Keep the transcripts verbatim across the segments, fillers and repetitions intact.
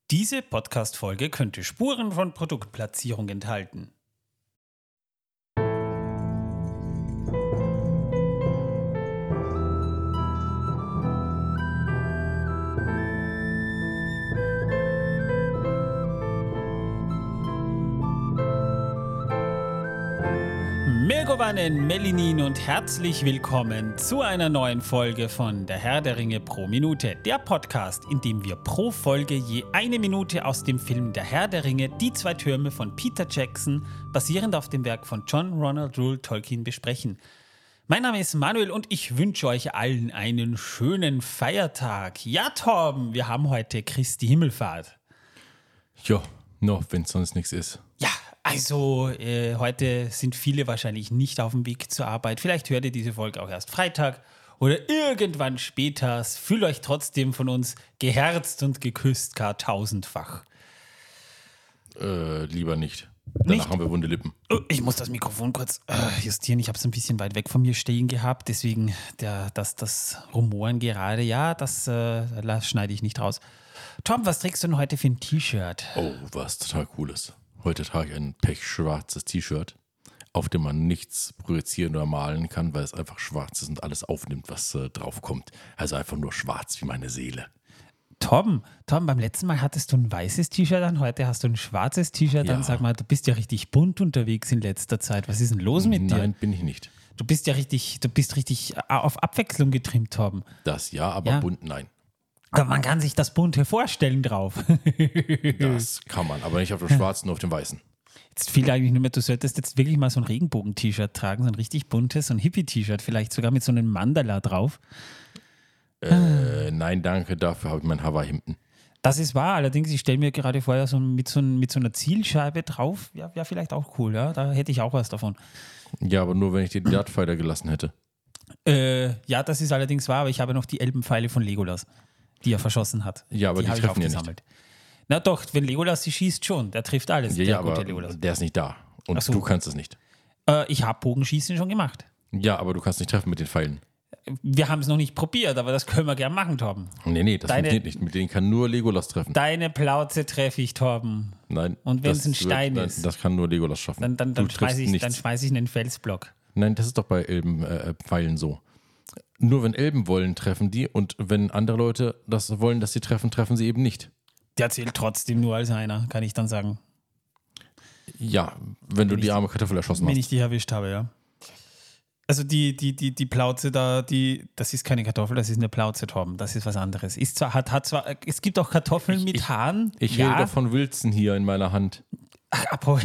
Diese Podcast-Folge könnte Spuren von Produktplatzierung enthalten. Megovanen, Melinin und herzlich willkommen zu einer neuen Folge von Der Herr der Ringe pro Minute, der Podcast, in dem wir pro Folge je eine Minute aus dem Film Der Herr der Ringe, die zwei Türme von Peter Jackson, basierend auf dem Werk von John Ronald Reuel Tolkien, besprechen. Mein Name ist Manuel und ich wünsche euch allen einen schönen Feiertag. Ja, Torben, wir haben heute Christi Himmelfahrt. Ja, noch, wenn es sonst nichts ist. Ja, also äh, heute sind viele wahrscheinlich nicht auf dem Weg zur Arbeit. Vielleicht hört ihr diese Folge auch erst Freitag oder irgendwann später. Fühlt euch trotzdem von uns geherzt und geküsst gar tausendfach. Äh, lieber nicht. Danach Nicht? haben wir wunde Lippen. Oh, ich muss das Mikrofon kurz äh, justieren. Ich habe es ein bisschen weit weg von mir stehen gehabt. Deswegen der, das, das Rumoren gerade. Ja, das äh, schneide ich nicht raus. Tom, was trägst du denn heute für ein T-Shirt? Oh, was total Cooles. Heute trage ich ein pechschwarzes T-Shirt, auf dem man nichts projizieren oder malen kann, weil es einfach schwarz ist und alles aufnimmt, was äh, draufkommt. Also einfach nur schwarz wie meine Seele. Tom, Tom, beim letzten Mal hattest du ein weißes T-Shirt an, heute hast du ein schwarzes T-Shirt Ja. an. Sag mal, du bist ja richtig bunt unterwegs in letzter Zeit. Was ist denn los mit dir? Nein, bin ich nicht. Du bist ja richtig, du bist richtig auf Abwechslung getrimmt, Tom. Das ja, aber Ja. bunt nein. Aber man kann sich das Bunte vorstellen drauf. Das kann man, aber nicht auf dem schwarzen, nur auf dem weißen. Jetzt fiel eigentlich nur mehr, du solltest jetzt wirklich mal so ein Regenbogen-T-Shirt tragen, so ein richtig buntes, so ein Hippie-T-Shirt, vielleicht sogar mit so einem Mandala drauf. Äh, nein, danke, dafür habe ich mein Hawaii-Hemden. Das ist wahr, allerdings, ich stelle mir gerade vor, so mit, so, mit so einer Zielscheibe drauf, ja, wäre vielleicht auch cool, ja, da hätte ich auch was davon. Ja, aber nur, wenn ich die Dartpfeiler gelassen hätte. Äh, ja, das ist allerdings wahr, aber ich habe noch die Elbenpfeile von Legolas, die er verschossen hat. Ja, aber die, habe ich treffen ja nicht. aufgesammelt. Na doch, wenn Legolas sie schießt schon, der trifft alles, Ja, der ja, gute aber Legolas. der ist nicht da. Und Ach so. du kannst es nicht. Äh, ich habe Bogenschießen schon gemacht. Ja, aber du kannst nicht treffen mit den Pfeilen. Wir haben es noch nicht probiert, aber das können wir gerne machen, Torben. Nee, nee, das Deine- funktioniert nicht. Mit denen kann nur Legolas treffen. Deine Plauze treffe ich, Torben. Nein. Und wenn das es ein Stein wird, ist? Nein, das kann nur Legolas schaffen. Dann, dann, Du dann triffst schmeiße ich, nichts. dann schmeiß ich einen Felsblock. Nein, das ist doch bei Elbenpfeilen äh, so. Nur wenn Elben wollen, treffen die. Und wenn andere Leute das wollen, dass sie treffen, treffen sie eben nicht. Der zählt trotzdem nur als einer, kann ich dann sagen. Ja, wenn du ich- die arme Kartoffel erschossen Wenn hast. ich die erwischt habe, ja. Also die, die, die, die Plauze da, die, das ist keine Kartoffel, das ist eine Plauze, Torben. Das ist was anderes. Ist zwar, hat, hat zwar, es gibt auch Kartoffeln Ich- mit ich- Haaren. Ich ja. rede doch von Wilson hier in meiner Hand. Ach, apro-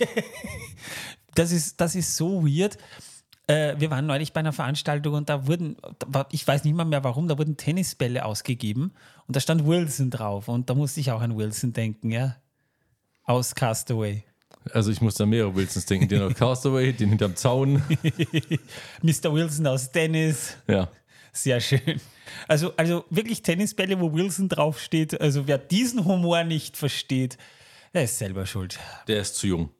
das, ist, das ist so weird. Äh, wir waren neulich bei einer Veranstaltung und da wurden, da war- ich weiß nicht mal mehr warum, da wurden Tennisbälle ausgegeben und da stand Wilson drauf und da musste ich auch an Wilson denken, ja. Aus Castaway. Also ich muss da mehrere Wilsons denken. Den auf Castaway, den hinterm Zaun. Mister Wilson aus Tennis. Ja. Sehr schön. Also, also wirklich Tennisbälle, wo Wilson draufsteht. Also wer diesen Humor nicht versteht, der ist selber schuld. Der ist zu jung.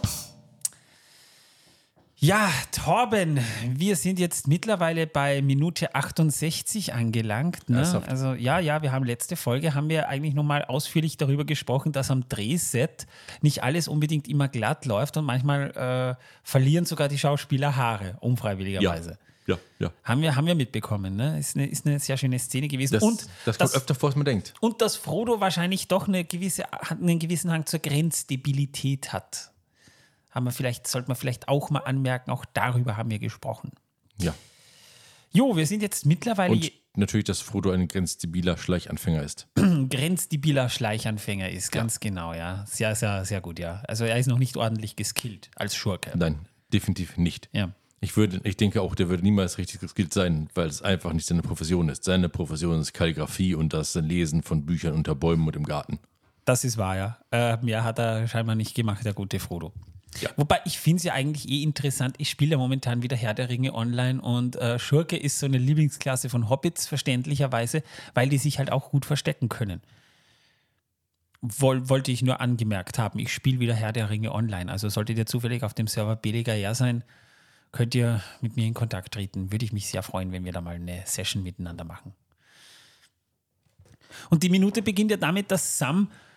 Ja, Torben, wir sind jetzt mittlerweile bei Minute achtundsechzig angelangt. Ne? Ernsthaft? Also ja, ja, wir haben letzte Folge, haben wir eigentlich nochmal ausführlich darüber gesprochen, dass am Drehset nicht alles unbedingt immer glatt läuft und manchmal äh, verlieren sogar die Schauspieler Haare, unfreiwilligerweise. Ja, ja. Haben wir, haben wir mitbekommen, ne? Ist eine, ist eine sehr schöne Szene gewesen. Das, und das kommt öfter vor, als man denkt. Und dass Frodo wahrscheinlich doch eine gewisse, einen gewissen Hang zur Grenzdebilität hat. Haben wir vielleicht, sollte man vielleicht auch mal anmerken, auch darüber haben wir gesprochen. Ja. Jo, wir sind jetzt mittlerweile Und natürlich, dass Frodo ein grenzdebiler Schleichanfänger ist. grenzdebiler Schleichanfänger ist, ganz genau, ja. Sehr, sehr, sehr gut, ja. Also er ist noch nicht ordentlich geskillt als Schurke. Nein, definitiv nicht. Ja. Ich, würde, ich denke auch, der würde niemals richtig geskillt sein, weil es einfach nicht seine Profession ist. Seine Profession ist Kalligrafie und das Lesen von Büchern unter Bäumen und im Garten. Das ist wahr, ja. Äh, mehr hat er scheinbar nicht gemacht, der gute Frodo. Ja. Wobei, ich finde es ja eigentlich eh interessant. Ich spiele ja momentan wieder Herr der Ringe online und äh, Schurke ist so eine Lieblingsklasse von Hobbits, verständlicherweise, weil die sich halt auch gut verstecken können. Woll, wollte ich nur angemerkt haben, ich spiele wieder Herr der Ringe online. Also solltet ihr zufällig auf dem Server B D G R sein, könnt ihr mit mir in Kontakt treten. Würde ich mich sehr freuen, wenn wir da mal eine Session miteinander machen. Und die Minute beginnt ja damit, dass Sam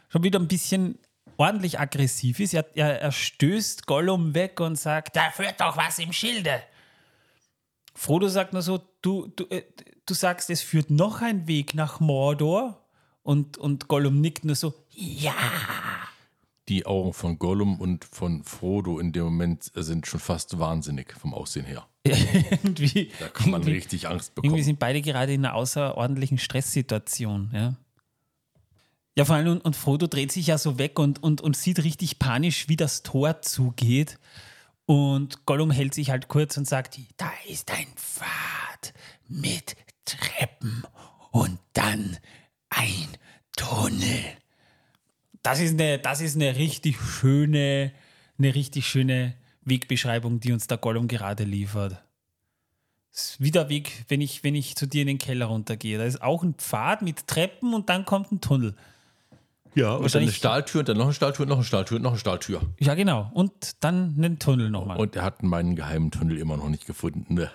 schon wieder ein bisschen ordentlich aggressiv ist. Er, er, er stößt Gollum weg und sagt, da führt doch was im Schilde. Frodo sagt nur so, du, du, äh, du sagst, es führt noch ein Weg nach Mordor. Und, und Gollum nickt nur so, ja. Die Augen von Gollum und von Frodo in dem Moment sind schon fast wahnsinnig vom Aussehen her. irgendwie, Da kann man irgendwie, richtig Angst bekommen. Irgendwie sind beide gerade in einer außerordentlichen Stresssituation. Ja, ja vor allem, und, und Frodo dreht sich ja so weg und, und, und sieht richtig panisch, wie das Tor zugeht. Und Gollum hält sich halt kurz und sagt, da ist ein Pfad mit Treppen und dann ein Tunnel. Das ist eine, das ist eine richtig schöne, eine richtig schöne Wegbeschreibung, die uns der Gollum gerade liefert. Das ist wie der Weg, wenn ich, wenn ich zu dir in den Keller runtergehe. Da ist auch ein Pfad mit Treppen und dann kommt ein Tunnel. Ja, und dann eine Stahltür und dann noch eine Stahltür, noch eine Stahltür, noch eine Stahltür. Ja, genau. Und dann einen Tunnel nochmal. Und er hat meinen geheimen Tunnel immer noch nicht gefunden.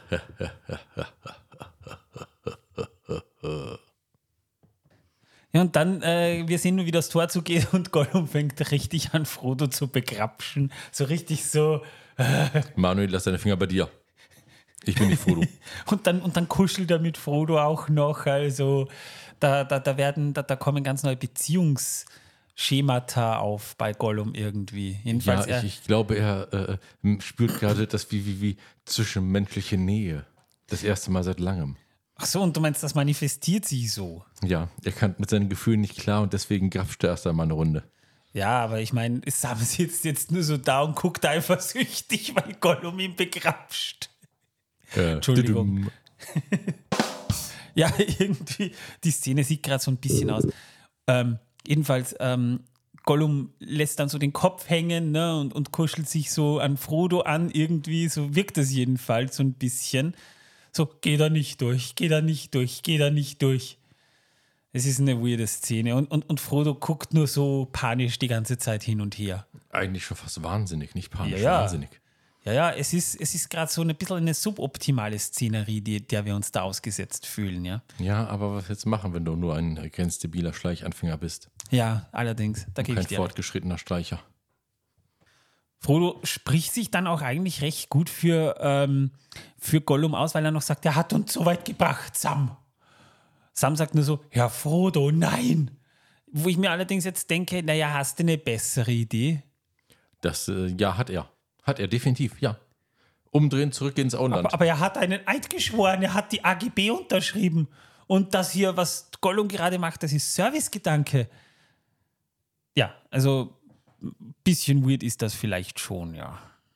Ja, und dann, äh, wir sehen nur, wie das Tor zugeht und Gollum fängt richtig an, Frodo zu begrapschen. So richtig so. Äh. Manuel, lass deine Finger bei dir. Ich bin nicht Frodo. und, dann, und dann kuschelt er mit Frodo auch noch. Also da, da, da, werden, da, da kommen ganz neue Beziehungsschemata auf bei Gollum irgendwie. Jedenfalls ja, ich, ich glaube, er äh, spürt gerade das wie, wie, wie zwischenmenschliche Nähe. Das erste Mal seit langem. Ach so, und du meinst, das manifestiert sich so? Ja, er kann mit seinen Gefühlen nicht klar und deswegen grapscht er erst einmal eine Runde. Ja, aber ich meine, Sam sitzt jetzt nur so da und guckt eifersüchtig, weil Gollum ihn begrapscht. Äh, Entschuldigung. Ja, irgendwie, die Szene sieht gerade so ein bisschen aus. Ähm, jedenfalls, ähm, Gollum lässt dann so den Kopf hängen, ne, und, und kuschelt sich so an Frodo an, irgendwie, so wirkt es jedenfalls so ein bisschen. So, geh da nicht durch, geh da nicht durch, geh da nicht durch. Es ist eine weirde Szene und, und, und Frodo guckt nur so panisch die ganze Zeit hin und her. Eigentlich schon fast wahnsinnig, nicht panisch, ja, ja. wahnsinnig. Ja, ja, es ist, es ist gerade so ein bisschen eine suboptimale Szenerie, die, der wir uns da ausgesetzt fühlen, ja. Ja, aber was jetzt machen, wenn du nur ein ganz debiler Schleichanfänger bist? Ja, allerdings, da gebe ich dir. dir. Kein fortgeschrittener Schleicher. Frodo spricht sich dann auch eigentlich recht gut für, ähm, für Gollum aus, weil er noch sagt, er hat uns so weit gebracht, Sam. Sam sagt nur so, Herr Frodo, nein. Wo ich mir allerdings jetzt denke, naja, hast du eine bessere Idee? Das, äh, ja, hat er. Hat er, definitiv, ja. Umdrehen, zurück ins Auenland. Aber, aber er hat einen Eid geschworen, er hat die A G B unterschrieben. Und das hier, was Gollum gerade macht, das ist Servicegedanke. Ja, also ein bisschen weird ist das vielleicht schon, ja.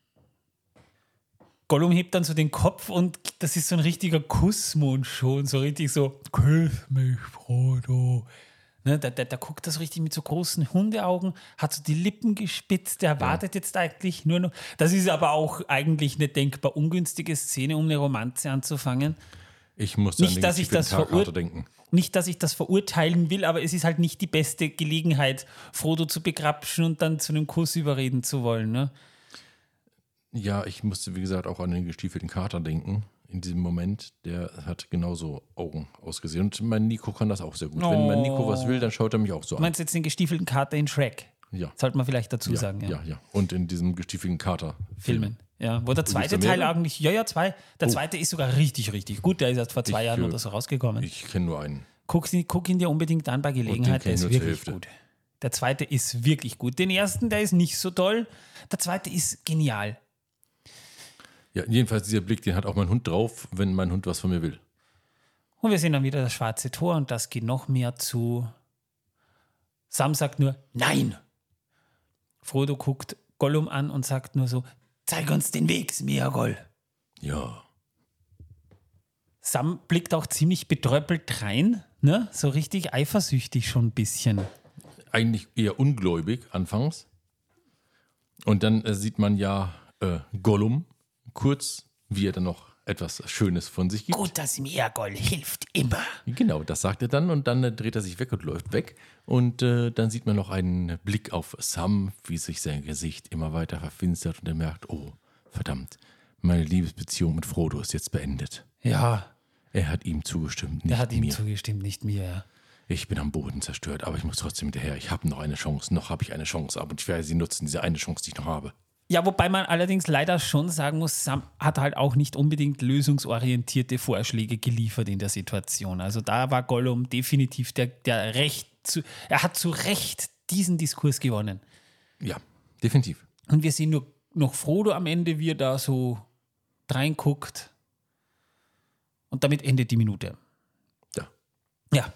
Gollum hebt dann so den Kopf und das ist so ein richtiger Kussmund schon, so richtig so, küss mich, Frodo. Ne, der, der, der guckt das richtig mit so großen Hundeaugen, hat so die Lippen gespitzt, der wartet ja. jetzt eigentlich nur noch. Das ist aber auch eigentlich eine denkbar ungünstige Szene, um eine Romanze anzufangen. Ich muss nicht, dass ich das verur- denken. Nicht, dass ich das verurteilen will, aber es ist halt nicht die beste Gelegenheit, Frodo zu begrapschen und dann zu einem Kuss überreden zu wollen. Ne? Ja, ich musste, wie gesagt, auch an den gestiefelten Kater denken. In diesem Moment, der hat genauso Augen ausgesehen. Und mein Nico kann das auch sehr gut. Oh. Wenn mein Nico was will, dann schaut er mich auch so an. Du meinst jetzt den gestiefelten Kater in Shrek? Ja. Sollte man vielleicht dazu ja, sagen. Ja. ja, ja. Und in diesem gestiefelten Kater. Filmen. Ja, wo der zweite Teil eigentlich, ja, ja, zwei. Der oh. zweite ist sogar richtig, richtig gut. Der ist erst vor zwei ich, Jahren oder so rausgekommen. Ich kenne nur einen. Guck, guck ihn dir unbedingt an bei Gelegenheit, der ist wirklich gut. Der zweite ist wirklich gut. Den ersten, der ist nicht so toll. Der zweite ist genial. Ja, jedenfalls dieser Blick, den hat auch mein Hund drauf, wenn mein Hund was von mir will. Und wir sehen dann wieder das schwarze Tor und das geht noch mehr zu. Sam sagt nur, nein. Frodo guckt Gollum an und sagt nur so, zeig uns den Weg, Smeagol. Ja. Sam blickt auch ziemlich betröppelt rein, ne? So richtig eifersüchtig schon ein bisschen. Eigentlich eher ungläubig anfangs. Und dann äh, sieht man ja äh, Gollum, kurz, wie er dann noch etwas Schönes von sich gibt. Guter Smeagol hilft immer. Genau, das sagt er dann und dann äh, dreht er sich weg und läuft weg. Und äh, dann sieht man noch einen Blick auf Sam, wie sich sein Gesicht immer weiter verfinstert und er merkt, oh, verdammt, meine Liebesbeziehung mit Frodo ist jetzt beendet. Ja. Er hat ihm zugestimmt, nicht mir. Er hat ihm mir. zugestimmt, nicht mir, ja. Ich bin am Boden zerstört, aber ich muss trotzdem hinterher. Ich habe noch eine Chance, noch habe ich eine Chance, aber ich werde sie nutzen, diese eine Chance, die ich noch habe. Ja, wobei man allerdings leider schon sagen muss, Sam hat halt auch nicht unbedingt lösungsorientierte Vorschläge geliefert in der Situation. Also da war Gollum definitiv der, der Recht, zu, er hat zu Recht diesen Diskurs gewonnen. Ja, definitiv. Und wir sehen nur noch Frodo am Ende, wie er da so reinguckt. Und damit endet die Minute. Ja. Ja.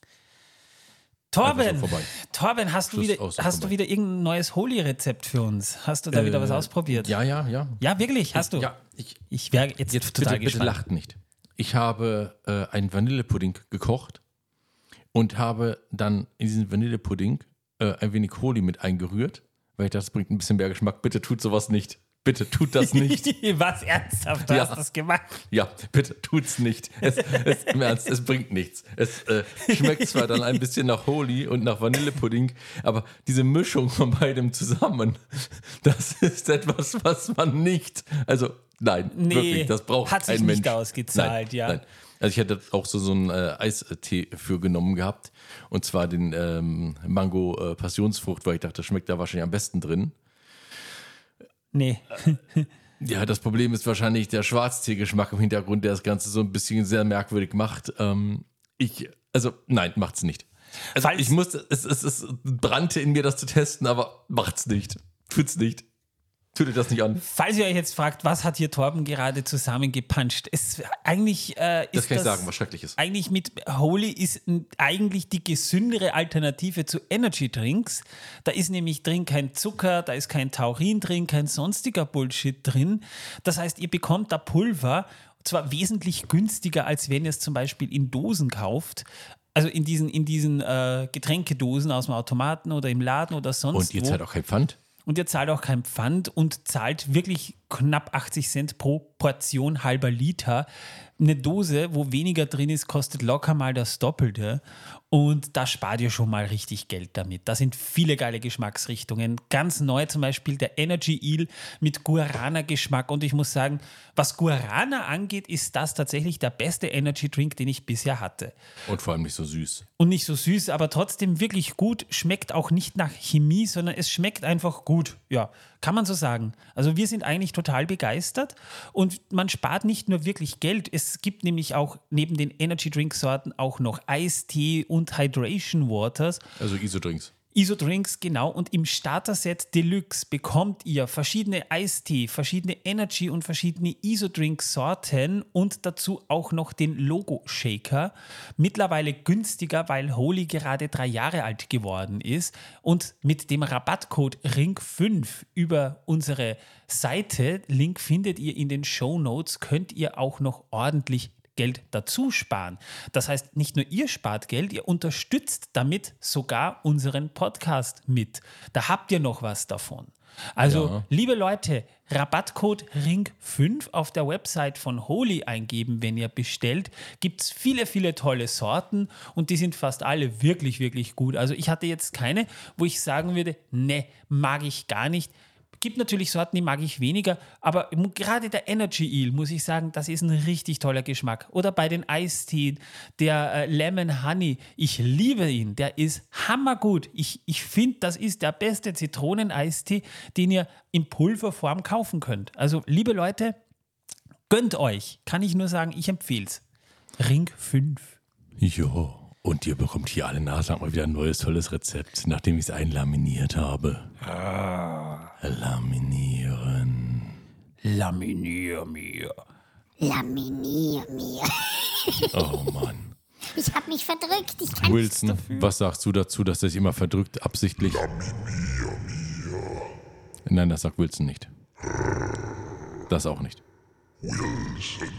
Torben, so Torben, hast, du wieder, aus, so hast du wieder irgendein neues Holy-Rezept für uns? Hast du da äh, wieder was ausprobiert? Ja, ja, ja. Ja, wirklich? Hast du? Ja, ich, ich wäre jetzt, jetzt total bitte, gespannt. Bitte lacht nicht. Ich habe äh, einen Vanillepudding gekocht und habe dann in diesen Vanillepudding äh, ein wenig Holy mit eingerührt, weil ich dachte, das bringt ein bisschen mehr Geschmack. Bitte tut sowas nicht. Bitte tut das nicht. Was, ernsthaft? Du Ja. hast das gemacht? Ja, bitte tut's nicht. Es, es, Im Ernst, es bringt nichts. Es äh, schmeckt zwar dann ein bisschen nach Holy und nach Vanillepudding, aber diese Mischung von beidem zusammen, das ist etwas, was man nicht, also nein, Nee, wirklich, das braucht hat sich kein Mensch. nicht ausgezahlt, nein, ja. Nein. Also ich hätte auch so, so einen äh, Eistee für genommen gehabt, und zwar den ähm, Mango äh, Passionsfrucht, weil ich dachte, das schmeckt da wahrscheinlich am besten drin. Nee. Ja, das Problem ist wahrscheinlich der Schwarztee-Geschmack im Hintergrund, der das Ganze so ein bisschen sehr merkwürdig macht. Ähm, ich, also nein, macht's nicht. Also Falls- ich musste, es, es, es brannte in mir, das zu testen, aber macht's nicht. Tut's nicht. Tut das nicht an. Falls ihr euch jetzt fragt, was hat hier Torben gerade zusammengepanscht? Es eigentlich äh, ist Das kann ich das sagen, was Schreckliches. eigentlich mit Holy ist n- eigentlich die gesündere Alternative zu Energy Drinks. Da ist nämlich drin kein Zucker, da ist kein Taurin drin, kein sonstiger Bullshit drin. Das heißt, ihr bekommt da Pulver, zwar wesentlich günstiger, als wenn ihr es zum Beispiel in Dosen kauft. Also in diesen, in diesen äh, Getränkedosen aus dem Automaten oder im Laden oder sonst Und ihr wo. zahlt auch kein Pfand? Und ihr zahlt auch kein Pfand und zahlt wirklich knapp achtzig Cent pro Portion halber Liter. Eine Dose, wo weniger drin ist, kostet locker mal das Doppelte. Und da spart ihr schon mal richtig Geld damit. Da sind viele geile Geschmacksrichtungen. Ganz neu zum Beispiel der Energy Eel mit Guarana-Geschmack. Und ich muss sagen, was Guarana angeht, ist das tatsächlich der beste Energy Drink, den ich bisher hatte. Und vor allem nicht so süß. Und nicht so süß, aber trotzdem wirklich gut. Schmeckt auch nicht nach Chemie, sondern es schmeckt einfach gut. Ja, kann man so sagen. Also wir sind eigentlich total begeistert und man spart nicht nur wirklich Geld. Es gibt nämlich auch neben den Energy Drink Sorten auch noch Eistee und Hydration Waters. Also Isodrinks. Isodrinks, genau. Und im Starter-Set Deluxe bekommt ihr verschiedene Eistee, verschiedene Energy- und verschiedene Isodrink-Sorten und dazu auch noch den Logo-Shaker. Mittlerweile günstiger, weil Holy gerade drei Jahre alt geworden ist. Und mit dem Rabattcode R I N G fünf über unsere Seite, Link findet ihr in den Shownotes, könnt ihr auch noch ordentlich Geld dazu sparen. Das heißt, nicht nur ihr spart Geld, ihr unterstützt damit sogar unseren Podcast mit. Da habt ihr noch was davon. Also, Ja. liebe Leute, Rabattcode R I N G fünf auf der Website von Holy eingeben, wenn ihr bestellt. Gibt es viele, viele tolle Sorten und die sind fast alle wirklich, wirklich gut. Also ich hatte jetzt keine, wo ich sagen würde, ne, mag ich gar nicht. Gibt natürlich Sorten, die mag ich weniger, aber gerade der Energy Eel, muss ich sagen, das ist ein richtig toller Geschmack. Oder bei den Eisteen, der äh, Lemon Honey, ich liebe ihn, der ist hammergut. Ich, ich finde, das ist der beste Zitroneneistee, den ihr in Pulverform kaufen könnt. Also, liebe Leute, gönnt euch. Kann ich nur sagen, ich empfehle es. R I N G fünf. Jo. Und ihr bekommt hier alle Nase mal wieder ein neues, tolles Rezept, nachdem ich es einlaminiert habe. Ah. Laminieren. Laminier mir. Laminier mir. Oh Mann. Ich hab mich verdrückt. Ich kann Wilson, was sagst du dazu, dass er sich immer verdrückt, absichtlich? Laminier mir. Nein, das sagt Wilson nicht. Das auch nicht. Wilson.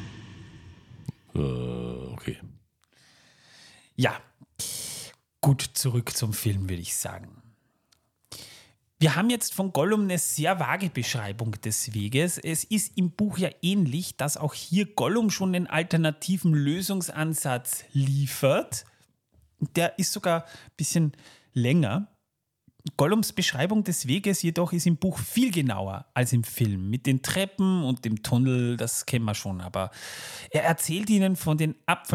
Äh, okay. Ja, gut, zurück zum Film, würde ich sagen. Wir haben jetzt von Gollum eine sehr vage Beschreibung des Weges. Es ist im Buch ja ähnlich, dass auch hier Gollum schon einen alternativen Lösungsansatz liefert. Der ist sogar ein bisschen länger. Gollums Beschreibung des Weges jedoch ist im Buch viel genauer als im Film. Mit den Treppen und dem Tunnel, das kennen wir schon. Aber er erzählt ihnen von, den Ab, von einer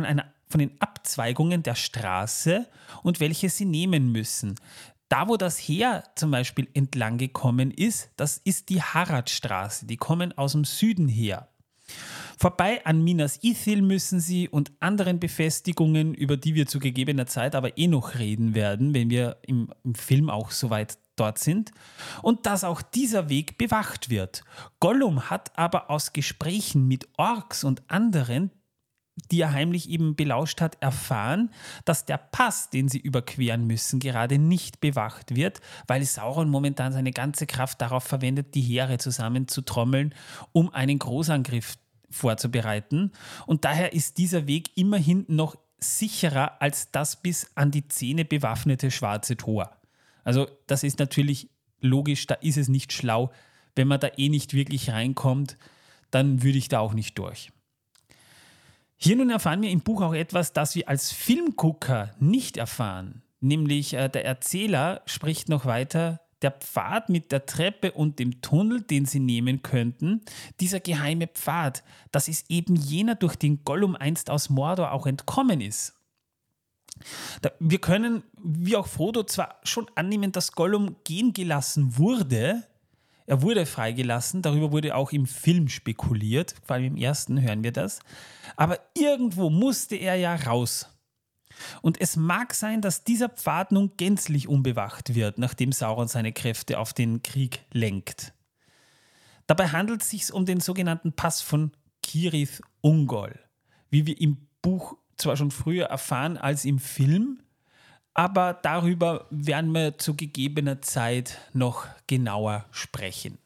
von den Abzweigungen der Straße und welche sie nehmen müssen. Da, wo das Heer zum Beispiel entlang gekommen ist, das ist die Haradstraße. Die kommen aus dem Süden her. Vorbei an Minas Ithil müssen sie und anderen Befestigungen, über die wir zu gegebener Zeit aber eh noch reden werden, wenn wir im, im Film auch soweit dort sind. Und dass auch dieser Weg bewacht wird. Gollum hat aber aus Gesprächen mit Orks und anderen, die er heimlich eben belauscht hat, erfahren, dass der Pass, den sie überqueren müssen, gerade nicht bewacht wird, weil Sauron momentan seine ganze Kraft darauf verwendet, die Heere zusammenzutrommeln, um einen Großangriff vorzubereiten. Und daher ist dieser Weg immerhin noch sicherer als das bis an die Zähne bewaffnete Schwarze Tor. Also das ist natürlich logisch, da ist es nicht schlau. Wenn man da eh nicht wirklich reinkommt, dann würde ich da auch nicht durch. Hier nun erfahren wir im Buch auch etwas, das wir als Filmgucker nicht erfahren. Nämlich äh, der Erzähler spricht noch weiter, der Pfad mit der Treppe und dem Tunnel, den sie nehmen könnten, dieser geheime Pfad, das ist eben jener, durch den Gollum einst aus Mordor auch entkommen ist. Da, wir können, wie auch Frodo, zwar schon annehmen, dass Gollum gehen gelassen wurde. Er wurde freigelassen, darüber wurde auch im Film spekuliert, vor allem im ersten hören wir das. Aber irgendwo musste er ja raus. Und es mag sein, dass dieser Pfad nun gänzlich unbewacht wird, nachdem Sauron seine Kräfte auf den Krieg lenkt. Dabei handelt es sich um den sogenannten Pass von Cirith Ungol, wie wir im Buch zwar schon früher erfahren als im Film, aber darüber werden wir zu gegebener Zeit noch genauer sprechen.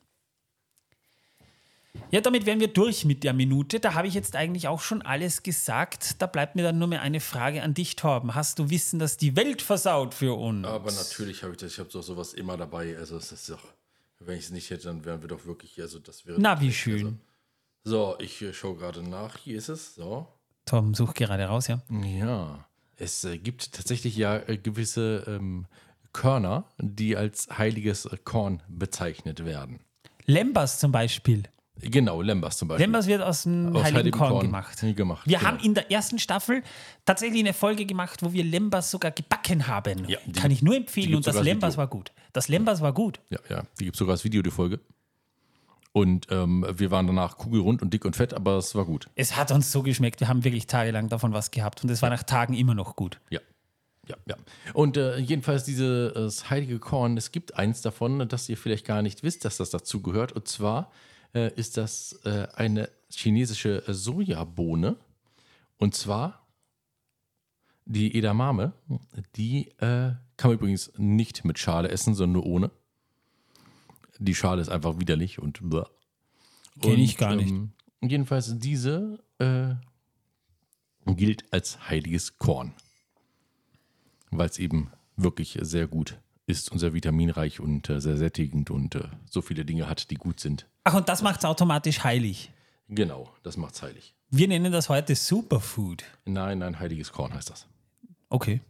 Ja, damit wären wir durch mit der Minute. Da habe ich jetzt eigentlich auch schon alles gesagt. Da bleibt mir dann nur mehr eine Frage an dich, Torben. Hast du Wissen, dass die Welt versaut für uns? Aber natürlich habe ich das. Ich habe doch sowas immer dabei. Also es ist doch, wenn ich es nicht hätte, dann wären wir doch wirklich, also das wäre... Na, wie schön. Also, so, ich äh, schaue gerade nach. Hier ist es. So. Torben sucht gerade raus, ja? Ja, es äh, gibt tatsächlich ja äh, gewisse ähm, Körner, die als heiliges äh, Korn bezeichnet werden. Lembas zum Beispiel. Genau, Lembas zum Beispiel. Lembas wird aus dem Aus heiligen heiligem Korn, Korn gemacht. gemacht, Wir genau. haben in der ersten Staffel tatsächlich eine Folge gemacht, wo wir Lembas sogar gebacken haben. Ja, die- Kann ich nur die empfehlen. gibt's Und das sogar als Lembas Video. war gut. Das Lembas war gut. Ja, ja, die gibt es sogar als Video, die Folge. Und ähm, wir waren danach kugelrund und dick und fett, aber es war gut. Es hat uns so geschmeckt. Wir haben wirklich tagelang davon was gehabt. Und es war nach Tagen immer noch gut. Ja, ja, ja. Und äh, jedenfalls dieses heilige Korn, es gibt eins davon, das ihr vielleicht gar nicht wisst, dass das dazu gehört. Und zwar äh, ist das äh, eine chinesische Sojabohne. Und zwar die Edamame. Die äh, kann man übrigens nicht mit Schale essen, sondern nur ohne. Die Schale ist einfach widerlich und blah. Kenn ich gar nicht. Ähm, jedenfalls diese äh, gilt als heiliges Korn. Weil es eben wirklich sehr gut ist und sehr vitaminreich und äh, sehr sättigend und äh, so viele Dinge hat, die gut sind. Ach, und das macht es automatisch heilig. Genau, das macht's heilig. Wir nennen das heute Superfood. Nein, nein, heiliges Korn heißt das. Okay.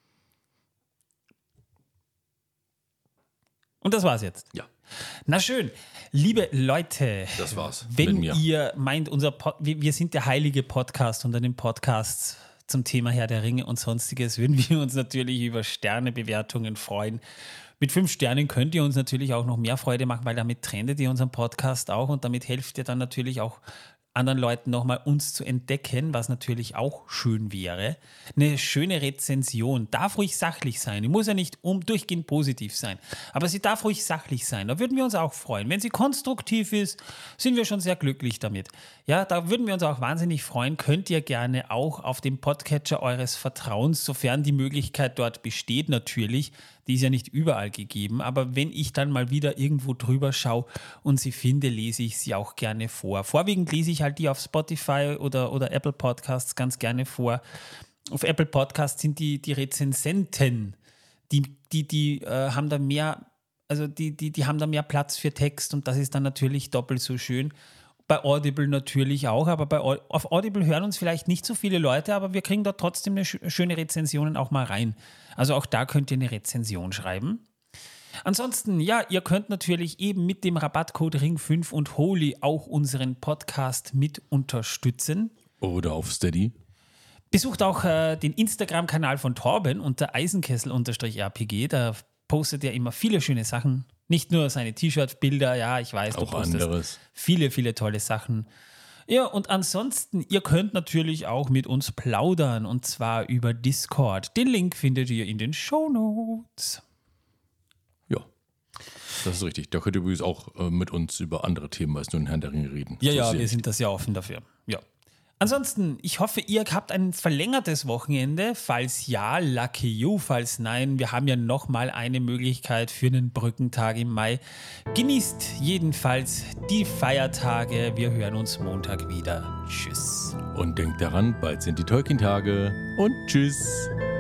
Und das war's jetzt. Ja, Na schön, liebe Leute, das war's wenn mit mir. ihr meint, unser Pod- wir, wir sind der heilige Podcast unter den Podcasts zum Thema Herr der Ringe und Sonstiges, würden wir uns natürlich über Sternebewertungen freuen. Mit fünf Sternen könnt ihr uns natürlich auch noch mehr Freude machen, weil damit trendet ihr unseren Podcast auch und damit helft ihr dann natürlich auch anderen Leuten nochmal uns zu entdecken, was natürlich auch schön wäre. Eine schöne Rezension darf ruhig sachlich sein. Die muss ja nicht um durchgehend positiv sein, aber sie darf ruhig sachlich sein. Da würden wir uns auch freuen. Wenn sie konstruktiv ist, sind wir schon sehr glücklich damit. Ja, da würden wir uns auch wahnsinnig freuen. Könnt ihr gerne auch auf dem Podcatcher eures Vertrauens, sofern die Möglichkeit dort besteht, natürlich, die ist ja nicht überall gegeben, aber wenn ich dann mal wieder irgendwo drüber schaue und sie finde, lese ich sie auch gerne vor. Vorwiegend lese ich halt die auf Spotify oder, oder Apple Podcasts ganz gerne vor. Auf Apple Podcasts sind die, die Rezensenten, die, die, die äh, haben da mehr, also die, die, die haben da mehr Platz für Text und das ist dann natürlich doppelt so schön. Bei Audible natürlich auch, aber bei, auf Audible hören uns vielleicht nicht so viele Leute, aber wir kriegen da trotzdem eine sch- schöne Rezensionen auch mal rein. Also auch da könnt ihr eine Rezension schreiben. Ansonsten, ja, ihr könnt natürlich eben mit dem Rabattcode Ring fünf und Holy auch unseren Podcast mit unterstützen. Oder auf Steady. Besucht auch äh, den Instagram-Kanal von Torben unter Eisenkessel-R P G. Da postet er immer viele schöne Sachen. Nicht nur seine T-Shirt-Bilder, ja, ich weiß, du Auch postest anderes. viele, viele tolle Sachen. Ja, und ansonsten, ihr könnt natürlich auch mit uns plaudern und zwar über Discord. Den Link findet ihr in den Shownotes. Ja, das ist richtig. Da könnt ihr übrigens auch äh, mit uns über andere Themen als nur den Herrn der Ringe reden. Ja, So ja, ist wir sind da sehr offen dafür. Ja. Ansonsten, ich hoffe, ihr habt ein verlängertes Wochenende. Falls ja, lucky you. Falls nein, wir haben ja nochmal eine Möglichkeit für einen Brückentag im Mai. Genießt jedenfalls die Feiertage. Wir hören uns Montag wieder. Tschüss. Und denkt daran, bald sind die Tolkien-Tage und tschüss.